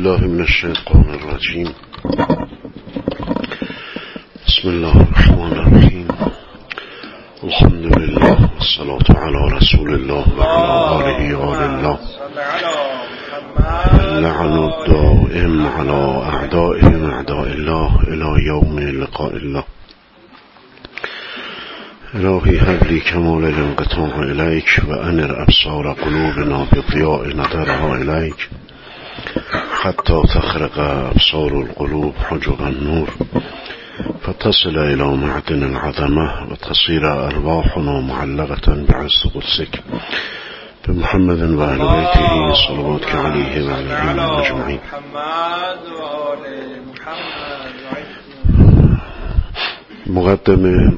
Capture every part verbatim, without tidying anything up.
بالله من الشیطان الرجیم. بسم الله الرحمن الرحیم. الحمد لله والصلاة علی رسول الله و علی آله آل الله. لعن الدائم علی اعدائهم اعداء الله الی یوم لقاء الله. الهی هب لی کمال الانقطاع الیک و انر ابصار قلوبنا بضیاء نظرها الیک حتی تخرق ابصار القلوب حجب النور فتصل الى معدن العظمه و تصير ارواحنا معلقه بعز قدسك بمحمد و اهل بیته صلواتك علیه و علیهم اجمعین. مقدمه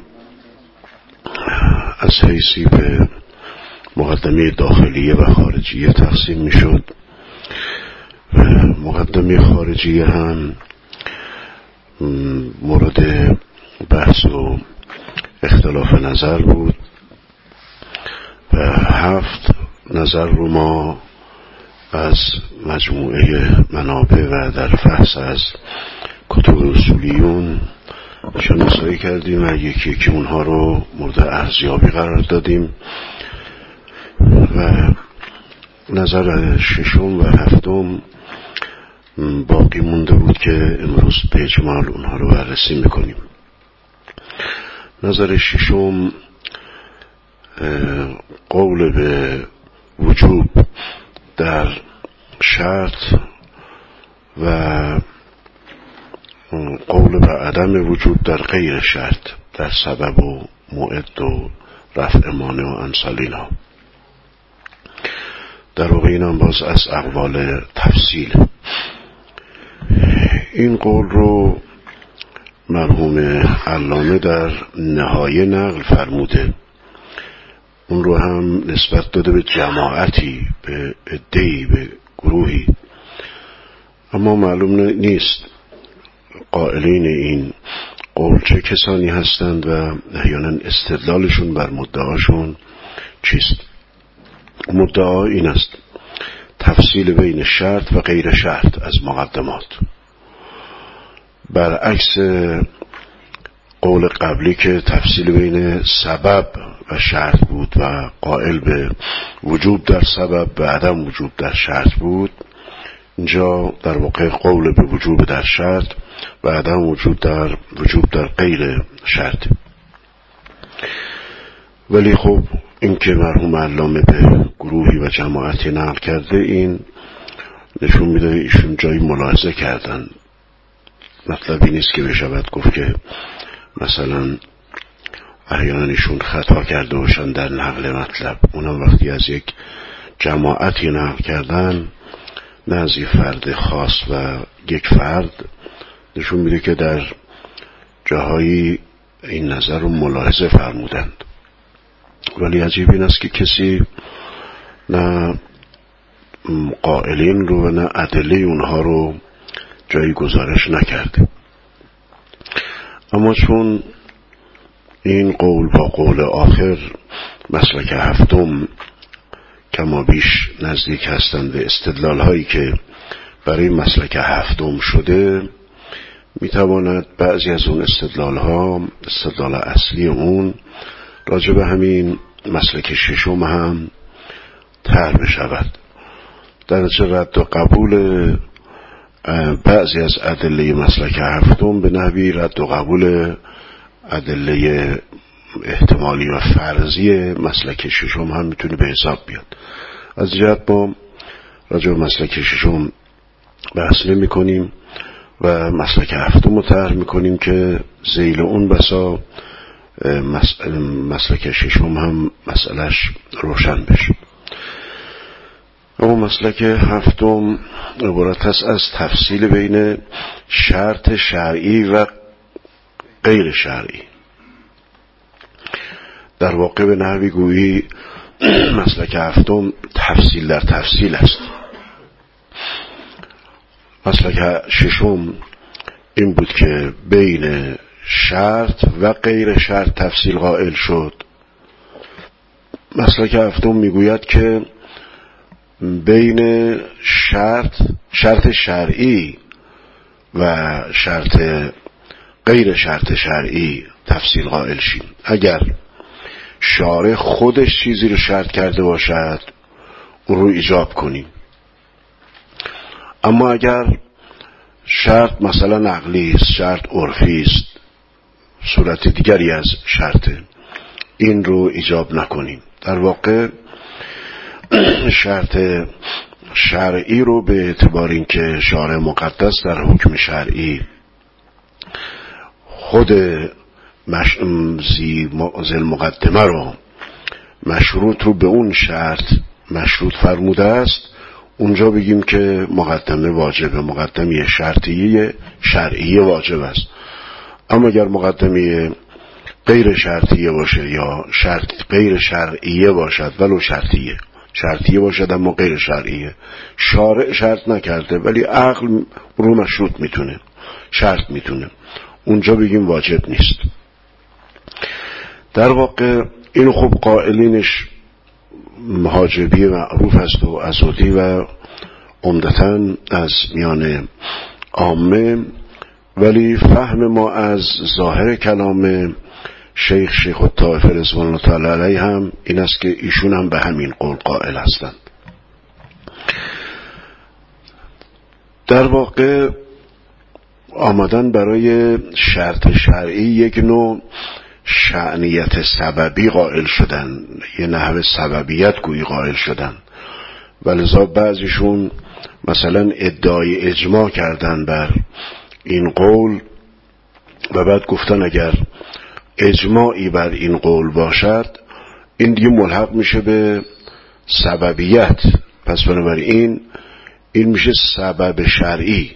از حیثی به مقدمه داخلیه و خارجیه تقسیم می شد. مقدمه خارجیه هم مورد بحث و اختلاف نظر بود و هفت نظر رو ما از مجموعه منابع و در فحص از کتب اصولیون شناسایی کردیم و یکی یکی اونها رو مورد ارزیابی قرار دادیم و نظر ششم و هفتم باقی مونده بود که امروز به اجمال اونها رو بررسی میکنیم. نظر ششم قول به وجوب در شرط و قول به عدم وجوب در غیر شرط، در سبب و موعد و رفع مانع و امثال اینا. در واقع این هم باز از اقوال تفصیل. این قول رو مرحوم علامه در نهایه نقل فرموده. اون رو هم نسبت داده به جماعتی، به عده‌ای، به گروهی، اما معلوم نیست قائلین این قول چه کسانی هستند و احیانا استدلالشون بر مدعاشون چیست. مدعا این است تفصیل بین شرط و غیر شرط از مقدمات، برعکس قول قبلی که تفصیل بین سبب و شرط بود و قائل به وجوب در سبب و عدم وجوب در شرط بود. اینجا در واقع قول به وجوب در شرط و عدم وجود در وجوب در غیر شرط. ولی خب این که مرحوم علامه به گروهی و جماعتی نقل کرده، این نشون میده ایشون جایی ملاحظه کردن. مطلبی نیست که بشود گفت که مثلا احیانا ایشون خطا کرده باشن در نقل مطلب. اونم وقتی از یک جماعتی نقل کردن، نه از یک فرد خاص و یک فرد، نشون میده که در جاهایی این نظر رو ملاحظه فرمودند. ولی عجیب این است که کسی نه قائلین رو و نه ادله اونها رو جایی گزارش نکرده. اما چون این قول با قول آخر مسلک هفتم کما بیش نزدیک هستند به استدلال هایی که برای مسلک هفتم شده، میتواند بعضی از اون استدلال ها، استدلال اصلی اون راجع به همین مسلک ششم هم طرح بشود. در نتیجه رد و قبول بعضی از ادله مسلک هفتم به نحوی رد و قبول ادله احتمالی و فرضی مسلک ششم هم میتونه به حساب بیاد. از جهت ما راجع به مسلک ششم بحث نمی کنیم و مسلک هفتم رو طرح میکنیم که ذیل اون بسا مسلک ششم هم مسئلهش روشن بشه. اما مسلک هفتم عبارت است از تفصیل بین شرط شرعی و غیر شرعی. در واقع به نحوی گویی مسلک هفتم تفصیل در تفصیل است. مسلک ششم این بود که بین شرط و غیر شرط تفصیل قائل شد. مسلک هفتم میگوید که بین شرط شرط شرعی و شرط غیر شرط شرعی تفصیل قائل شیم. اگر شارع خودش چیزی رو شرط کرده باشد اون رو ایجاب کنیم، اما اگر شرط مثلا عقلی است، شرط عرفی است، صورت دیگری از شرطه، این رو ایجاب نکنیم. در واقع شرط شرعی رو به اعتبار اینکه شارع مقدس در حکم شرعی خود مش... ذی المقدمه رو مشروط رو به اون شرط مشروط فرموده است، اونجا بگیم که مقدمه واجبه، مقدمه شرطیه شرعیه واجب است. اما اگر مقدمه غیر شرطیه باشه یا شرط غیر شرعیه باشد ولو شرطیه شرطیه باشد اما غیر شرعیه، شارع شرط نکرده ولی عقل رو مشروط میتونه شرط میتونه، اونجا بگیم واجب نیست. در واقع اینو خب قائلینش حاجبی معروف است و ازودی و عمدتاً از میان عامه، ولی فهم ما از ظاهر کلام شیخ شیخ الطائفه رضوان الله تعالی علیه هم این است که ایشون هم به همین قول قائل هستند. در واقع آمدن برای شرط شرعی یک نوع شأنیت سببی قائل شدن، یه نحو سببیت گویی قائل شدن، ولذا بعضیشون مثلا ادعای اجماع کردن بر این قول و بعد گفتن اگر اجماعی بر این قول باشد این دیگه ملحق میشه به سببیت، پس بنابراین این میشه سبب شرعی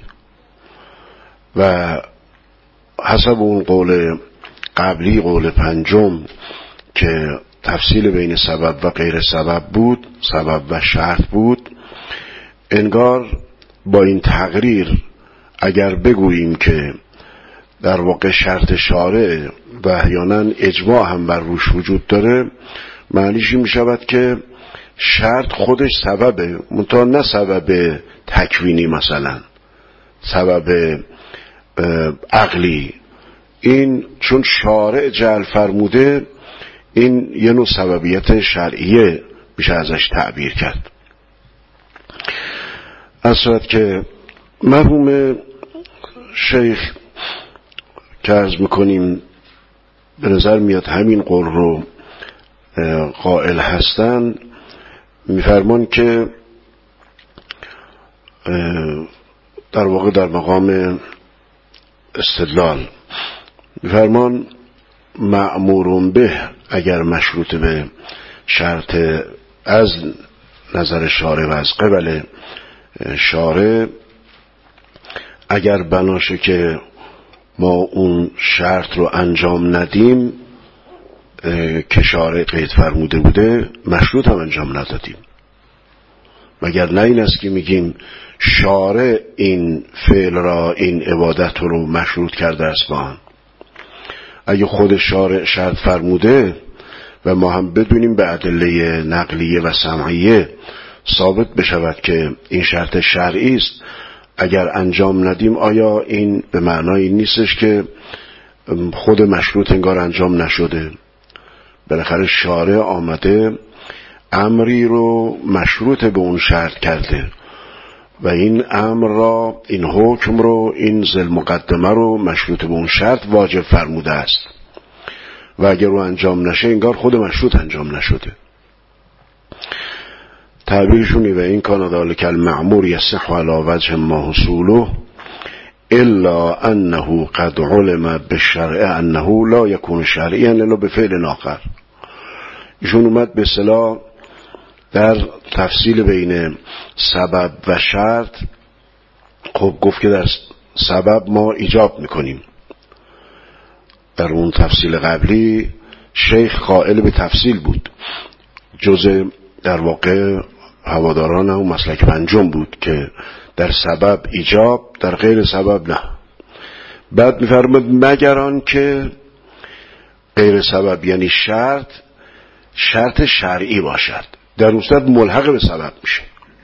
و حسب اون قول قبلی، قول پنجم که تفصیل بین سبب و غیر سبب بود، سبب و شرط بود، انگار با این تقریر اگر بگوییم که در واقع شرط شارع و احیانا اجماع هم بر روش وجود داره، معنیش این میشود که شرط خودش سببه، منتها نه سبب تکوینی، مثلا سبب عقلی. این چون شارع جعل فرموده، این یه نوع سببیت شرعیه میشه ازش تعبیر کرد. از صورت که مرحوم شیخ که عرض میکنیم به نظر میاد همین قول رو قائل هستن، میفرمان که در واقع در مقام استدلال میفرمان مأمور به اگر مشروط به شرط از نظر شارع و از قبل شارع، اگر بناشه که ما اون شرط رو انجام ندیم که شارع قید فرموده بوده، مشروط هم انجام ندادیم. مگر نه این است که میگیم شارع این فعل را، این عبادت رو مشروط کرده است با هم. اگه خود شارع شرط فرموده و ما هم بدونیم به ادله نقلیه و سمعیه ثابت بشود که این شرط شرعی است، اگر انجام ندیم آیا این به معنای نیستش که خود مشروط انگار انجام نشده؟ بالاخره شارع آمده امری رو مشروط به اون شرط کرده و این امر را، این حکم رو، این ذی المقدمه رو مشروط به اون شرط واجب فرموده است و اگر رو انجام نشه انگار خود مشروط انجام نشده. تعبیرشونی و این کان ذلک المأمور یصح علی وجه ما حصوله الا انه قد علم بالشرع انه لا يكون شرعيا الا بفعل آخر. ایشون اومد به اصطلاح در تفصیل بین سبب و شرط، خب گفت که در سبب ما ایجاب میکنیم. در اون تفصیل قبلی شیخ قائل به تفصیل بود، جزء در واقع هواداران هم مسلک پنجم بود که در سبب ایجاب، در غیر سبب نه. بعد میفرماد مگر آن که غیر سبب یعنی شرط شرط شرعی باشد، در اون صورت ملحق به سبب میشه.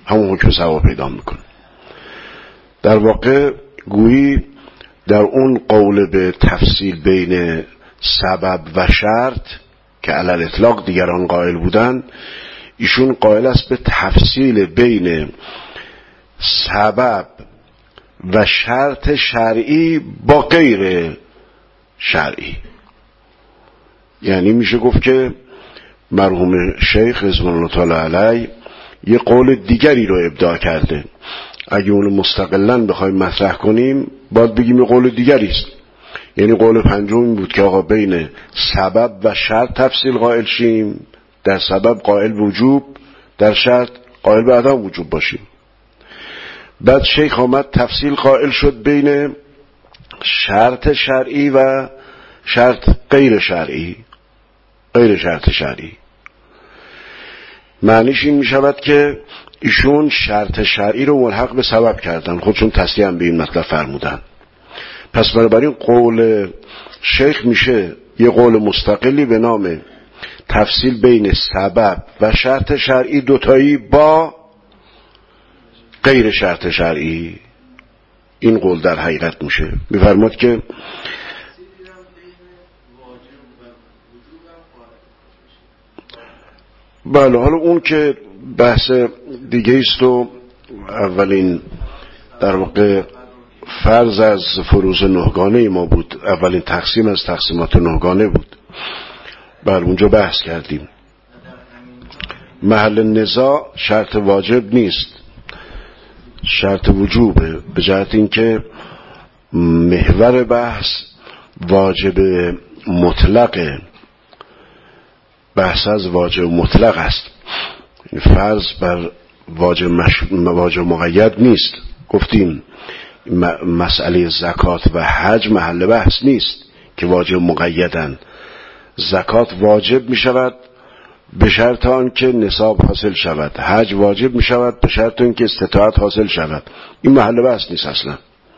همون حکم سوا پیدا میکنه. در واقع گویی در اون قول به تفصیل بین سبب و شرط که علی الاطلاق دیگران قائل بودن، ایشون قائل است به تفصیل بین سبب و شرط شرعی با غیر شرعی. یعنی میشه گفت که مرحوم شیخ رضوان الله تعالی علیه یه قول دیگری رو ابداع کرده. اگه اون مستقلاً بخوایم مطرح کنیم باید بگیم یه قول دیگری است. یعنی قول پنجم این بود که آقا بین سبب و شرط تفصیل قائل شیم، در سبب قائل وجوب، در شرط قائل به عدم وجوب باشیم. بعد شیخ آمد تفصیل قائل شد بین شرط شرعی و شرط غیر شرعی، غیر شرط شرعی. معنیش این می شود که ایشون شرط شرعی رو ملحق به سبب کردن، خودشون تصریح هم به این مطلب فرمودن. پس بنابراین قول شیخ میشه یه قول مستقلی به نام تفصیل بین سبب و شرط شرعی دوتایی با غیر شرط شرعی. این قول در حقیقت میشه میفرماد که بله، حالا اون که بحث دیگه است و اولین در واقع فرض از فروض نهگانه ما بود، اولین تقسیم از تقسیمات نهگانه بود، بر اونجا بحث کردیم. محل نزاع شرط واجب نیست، شرط وجوبه، به جهت اینکه محور بحث واجب مطلقه، بحث از واجب مطلق است، فرض بر واجب, مش... واجب مقید نیست. گفتیم مسئله زکات و حج محل بحث نیست که واجب مقیدن. زکات واجب می شود به شرط آن که نصاب حاصل شود، حج واجب می شود به شرط آن که استطاعت حاصل شود. این محل بحث نیست اصلا.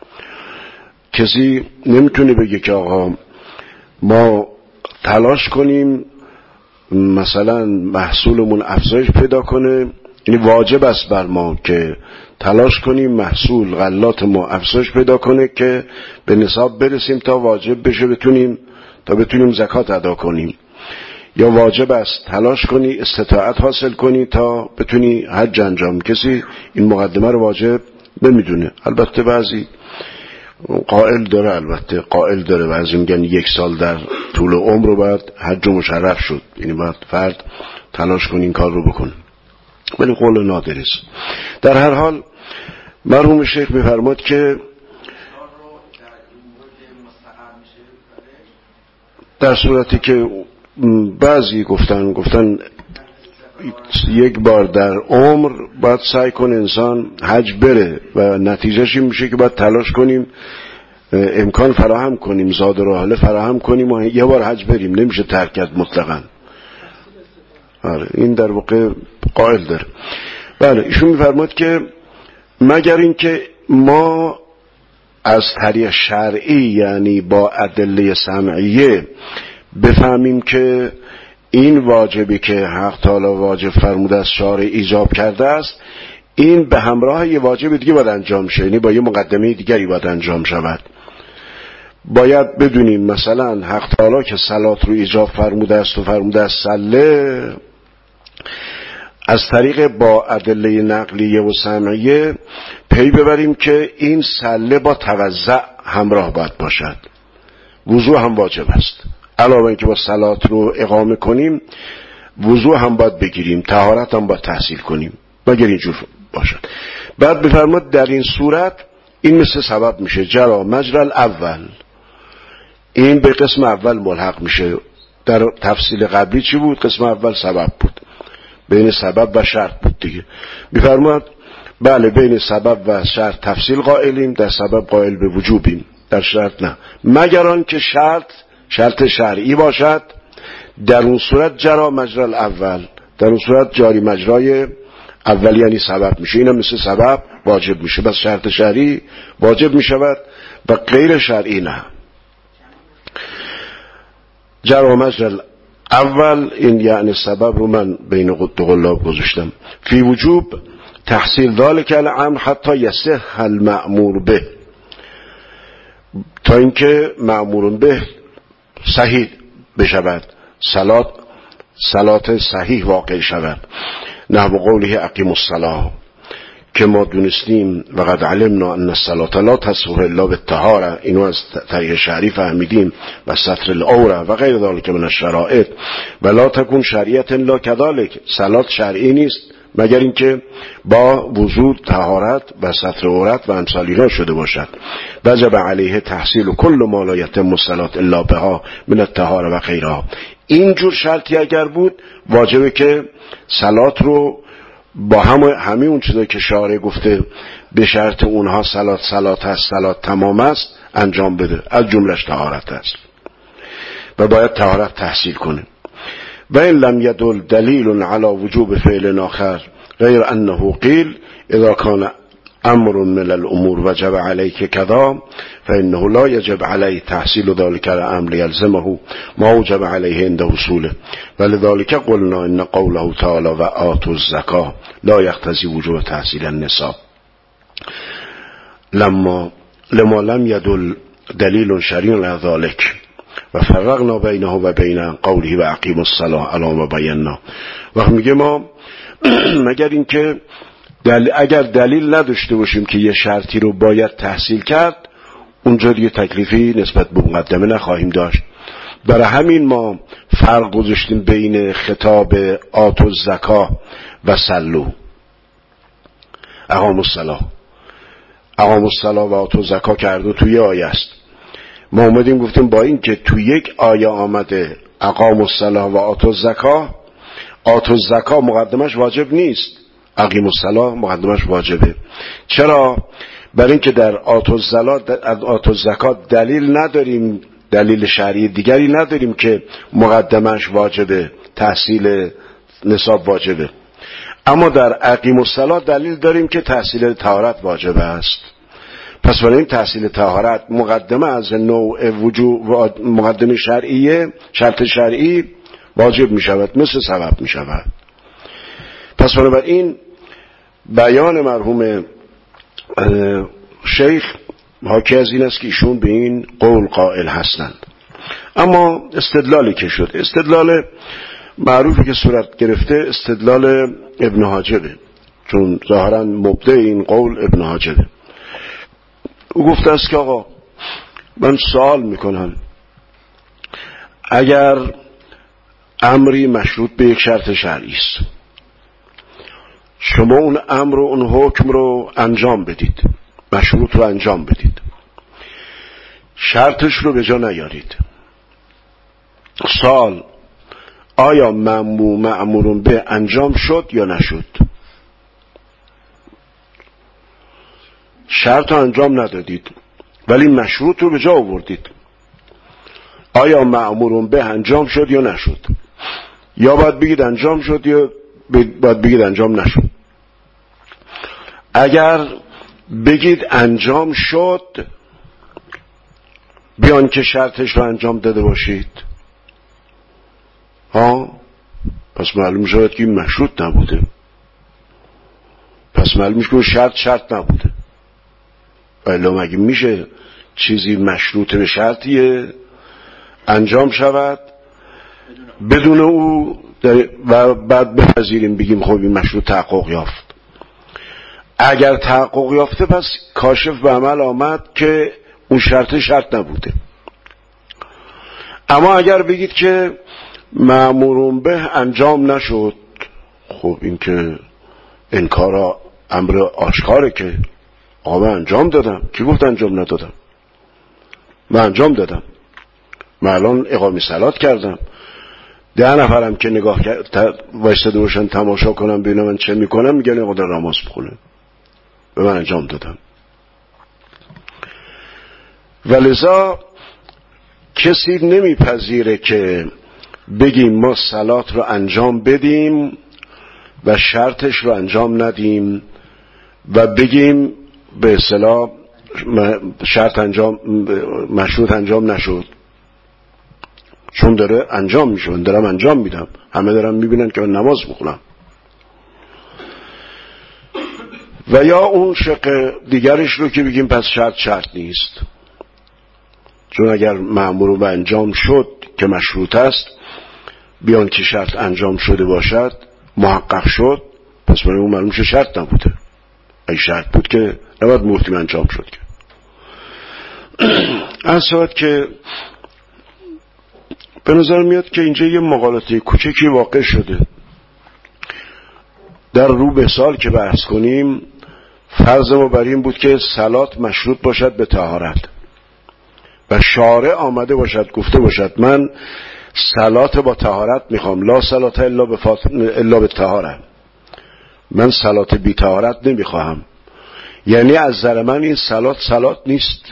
کسی نمیتونه بگه که آقا ما تلاش کنیم مثلا محصولمون افزایش پیدا کنه، یعنی واجب است بر ما که تلاش کنیم محصول غلات ما افزایش پیدا کنه که به نصاب برسیم تا واجب بشه بتونیم تا بتونیم زکات ادا کنیم، یا واجب است تلاش کنی استطاعت حاصل کنی تا بتونی حج انجام. کسی این مقدمه رو واجب نمیدونه. البته بعضی قائل داره، البته قائل داره بعضی میگن یک سال در طول عمر رو باید حج مشرف شد، یعنی باید فرد تلاش کنی این کار رو بکنه، ولی قول نادر است. در هر حال مرحوم شیخ میفرماد که در صورتی که بعضی گفتن گفتن یک بار در عمر باید سعی کنه انسان حج بره و نتیجهش این میشه که باید تلاش کنیم امکان فراهم کنیم، زاد و راحله فراهم کنیم و یه بار حج بریم، نمیشه ترک کرد مطلقاً. آره این در واقع قائل داره. بله ایشون میفرماد که مگر اینکه ما از طریق شرعی یعنی با ادله سمعیه بفهمیم که این واجبی که حق تعالی واجب فرموده است شارع ایجاب کرده است، این به همراه یه واجب دیگه باید انجام شه، یعنی با یه مقدمه دیگری باید انجام شود. باید بدونیم مثلا حق تعالی که صلات رو ایجاب فرموده است و فرموده است صله، از طریق با ادله نقلیه و سمعیه پی ببریم که این صله با توضع همراه باید باشد. وضوء هم واجب است، علاوه اینکه با صلات رو اقامه کنیم وضوء هم باید بگیریم، طهارت هم باید تحصیل کنیم، مگر اینجور باشد. بعد بفرماد در این صورت این مثل سبب میشه، جرا مجرى اول، این به قسم اول ملحق میشه. در تفصیل قبلی چی بود؟ قسم اول سبب بود، بین سبب و شرط بود دیگه. میفرماد بله بین سبب و شرط تفصیل قائلیم، در سبب قائل به وجوبیم، در شرط نه، مگر آن که شرط شرط شرعی باشد. در اون صورت جرا مجرى الاول، در اون صورت جاری مجرای اول یعنی سبب میشه، اینا مثل سبب واجب میشه، بس شرط شرعی واجب میشود و غیر شرعی نه. جرا مجرى اول این یعنی سبب رو من بین دو قلاب گذاشتم. فی وجوب تحصیل ذالک الامر حتی یصح المأمور به، تا اینکه مأمور به صحیح بشود، صلات صلات صحیح واقع شود. نحو قوله اقیم الصلاة، که ما دونستیم و قد علمنا ان الصلاة لا تصح الا بالطهارة، اینو از طریق شرعی فهمیدیم، و ستر العوره و غیر ذلک من الشرائط، و لا تکون شرعیت الا كذلك، صلات شرعی نیست مگر اینکه با وضو، طهارت و ستر عورت و امثال اینا شده باشد. وجب علیه تحصیل کل ما لا یتم الصلاة الا بها من الطهاره و غیرها. اینجور شرطی اگر بود واجبه که صلات رو با همه همه اون چیزایی که شارع گفته به شرط اونها صلات صلات هست، صلات تمام است، انجام بده، از جملش طهارت است و باید طهارت تحصیل کنه. و این لم یدل دلیل علی وجوب فعل آخر غیر انه قیل اذا کان امر من الامور وجب علیک کذا فانه لا یجب علیه تحصیل ذلك الامر یلزمه ما وجب علیه عند وصوله، ولذلك قلنا ان قوله تعالی و آتوا الزکاة لا یقتضی وجوب تحصیل النصاب لما لما لم یدل دلیل شرعی علی ذلك و فرقنا بینه و بین قوله و اقیم الصلاة علی ما بینا. وقت میگه ما مگر اینکه دل... اگر دلیل نداشته باشیم که یه شرطی رو باید تحصیل کرد، اونجا دیگه تکلیفی نسبت به مقدمه نخواهیم داشت. برای همین ما فرق گذاشتیم بین خطاب آتوا الزکاة و صلوا. اقاموا الصلاة اقاموا الصلاة و آتوا الزکاة کرده توی آیه است. ما اومدیم گفتیم با این که توی یک آیه آمده اقاموا الصلاة و آتوا الزکاة، آتوا الزکاة مقدمش واجب نیست، اقیم الصلاة مقدمش واجبه. چرا؟ برای اینکه در آتوا الزکاة دلیل نداریم، دلیل شرعی دیگری نداریم که مقدمش واجبه، تحصیل نصاب واجبه. اما در اقیم الصلاة دلیل داریم که تحصیل طهارت واجبه است. پس برای این تحصیل طهارت مقدمه از نوع وجوب، مقدمه شرعیه، شرط شرعی واجب می شود، مثل سبب می شود. پس بنابراین بیان مرحوم شیخ حاکی از این است که ایشون به این قول قائل هستند. اما استدلالی که شد، استدلال معروفی که صورت گرفته استدلال ابن حاجبه، چون ظاهرا مبدع این قول ابن حاجبه. او گفته است که آقا من سوال میکنم، اگر امری مشروط به یک شرط شرعی است، شما اون امر و اون حکم رو انجام بدید، مشروط رو انجام بدید، شرطش رو به جا نیارید، سوال آیا مأمور مأمورون به انجام شد یا نشد؟ شرط رو انجام ندادید ولی مشروط رو به جا آوردید، آیا مأمورون به انجام شد یا نشد؟ یا باید بگید انجام شد یا باید بگید انجام نشد. اگر بگید انجام شد بیان که شرطش رو انجام داده باشید، ها، پس معلوم شد که این مشروط نبوده، پس معلوم میشه که شرط شرط نبوده. ولی مگه میشه چیزی مشروط به شرطیه انجام شود بدون او و بعد بپذیریم بگیم خب این مشروط تحقق یافت؟ اگر تحقق یافته پس کاشف به عمل آمد که اون شرط شرط نبوده. اما اگر بگید که مأمورون به انجام نشد، خب این که انکار امر آشکاره که آقا من انجام دادم. کی گفت انجام ندادم؟ من انجام دادم، من الان اقامه صلات کردم، ده نفرم که نگاه وایستاده باشن تماشا کنم ببینم من چه میکنم، میگن آقا در نماز بخونه، به من انجام دادم. ولذا کسی نمیپذیره که بگیم ما صلات رو انجام بدیم و شرطش رو انجام ندیم و بگیم به اصطلاح شرط انجام مشروط انجام نشد، چون داره انجام میشه، دارم انجام میدم، همه دارم میبینن که من نماز بخونم. و یا اون شق دیگرش رو که بگیم پس شرط شرط نیست، چون اگر مأمور به انجام شد که مشروط است بیان که شرط انجام شده باشد محقق شد، پس برای اون معلوم شه شرط نبوده. اگه شرط بود که نباید محکم انجام شد. که از صورت که به نظر میاد که اینجا یه مغالطه کوچکی واقع شده. در رو به سال که بحث کنیم فرض ما بر این بود که صلات مشروط باشد به طهارت و شارع آمده باشد گفته باشد من صلات با طهارت میخوام، لا صلات الا به فاط... الا به طهارت، من صلات بی طهارت نمیخواهم. یعنی از نظر من این صلات صلات نیست.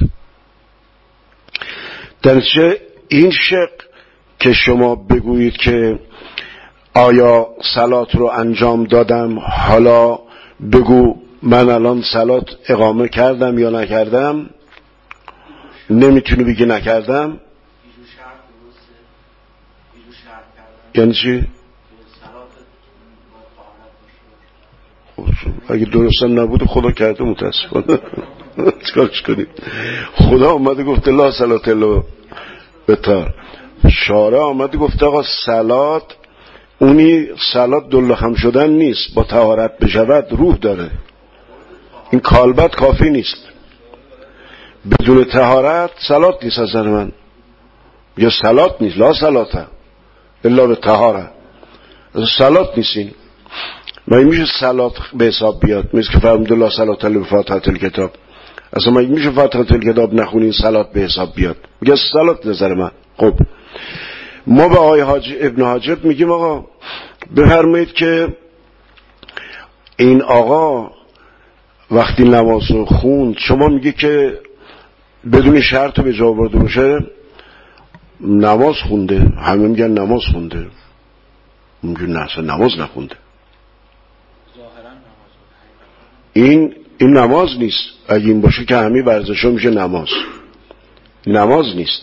در چه این شق که شما بگویید که آیا صلات رو انجام دادم، حالا بگو من الان صلات اقامه کردم یا نکردم، نمیتونی بگی نکردم. یعنی چی؟ اگه درستم نبود خدا کرده متاسفانه. چیکارش کنیم؟ خدا اومده گفته لا صلات الا بطهارت، شارع آمده گفته آقا صلات اونی صلات دل خم شدن نیست، با طهارت بشود روح داره. این کالبد کافی نیست، بدون طهارت صلات نیست. از نظر من یا صلات نیست، لا صلات الا به طهارت، صلات نیست. این مگه میشه صلات به حساب بیاد؟ مثل که فرمود لا صلات الا بفاتحه الکتاب، اصلا مگه میشه فاتحه الکتاب نخونین صلات به حساب بیاد؟ میگه صلات نظر من. خب ما به آقای حاج ابن حاجب میگیم آقا بفرمایید که این آقا وقتی نماز رو خوند شما میگه که بدون شرط رو به جا آورده باشه نماز خونده، همه میگن نماز خونده، میگه نه اصلا نماز نخونده. این این نماز نیست. اگه این باشه که همه ورزشا میشه نماز، نماز نیست.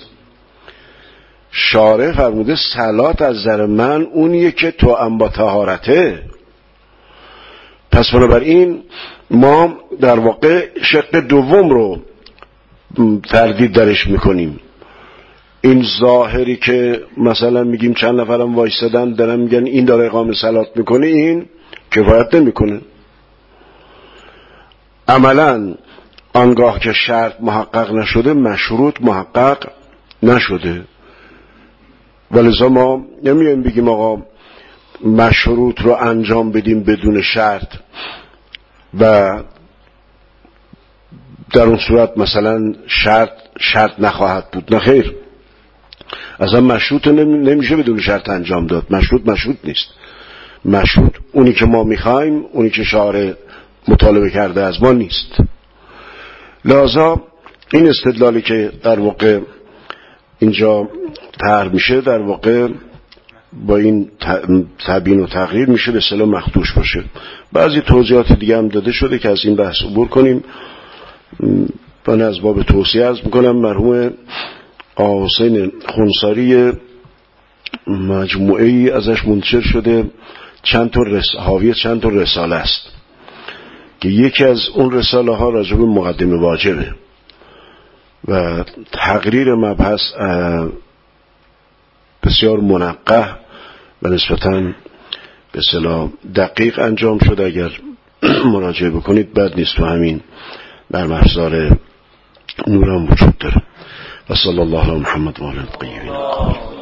شارع فرموده صلات از نظر من اونیه که تو ام با طهارته. پس بنابراین ما در واقع شق دوم رو تردید درش میکنیم. این ظاهری که مثلا میگیم چند نفرم وایستادن دارن میگن این داره اقامه صلات میکنه، این کفایت نمیکنه. عملا آنگاه که شرط محقق نشده مشروط محقق نشده. ولذا ما نمیایم بگیم آقا مشروط رو انجام بدیم بدون شرط و در اون صورت مثلا شرط شرط نخواهد بود. نه خیر، اصلا مشروط نمیشه بدون شرط انجام داد. مشروط مشروط نیست. مشروط اونی که ما میخوایم، اونی که شارع مطالبه کرده از ما نیست. لذا این استدلالی که در واقع اینجا طرح میشه در واقع با این تبیین و تغییر میشه به اصطلاح مخدوش باشه. بعضی توضیحات دیگه هم داده شده که از این بحث عبور کنیم. من از باب توصیه عرض میکنم مرحوم آقا حسین خونساری مجموعه ای ازش منتشر شده، چند تا رس... حاوی چند تا رساله است که یکی از اون رساله ها راجع به مقدمه واجبه و تقریر مبحث بسیار منقح و نسبتاً به اصطلاح دقیق انجام شده. اگر مراجعه بکنید بد نیست. تو همین در محضر نورم وجود داره. و صلی الله علی محمد و آله الطیبین.